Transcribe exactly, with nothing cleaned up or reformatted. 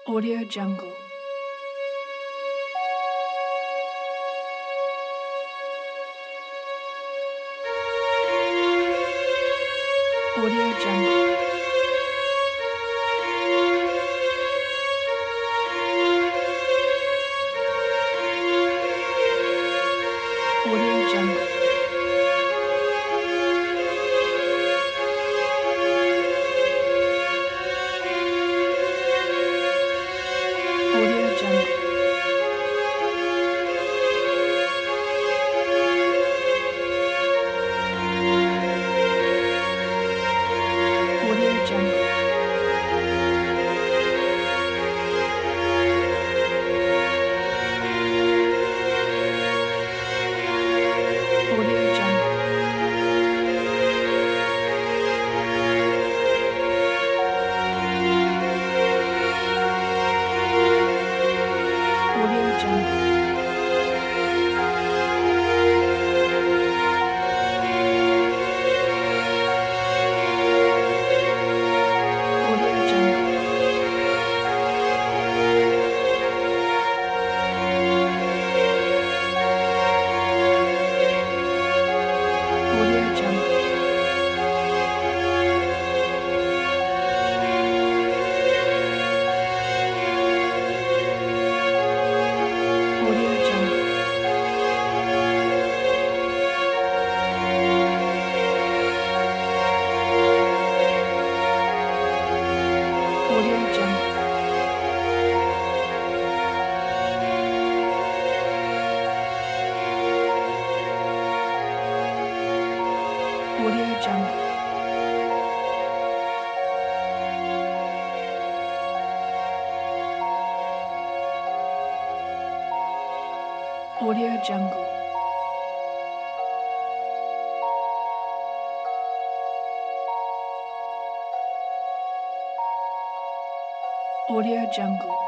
Audio Jungle. Audio Jungle. Audio Jungle. Audio Jungle. Audio Jungle. Audio Jungle. Audio Jungle. Audio Jungle. Audio Jungle. Audio Jungle. Audio Jungle. Audio Jungle. Audio Jungle. Audio Jungle.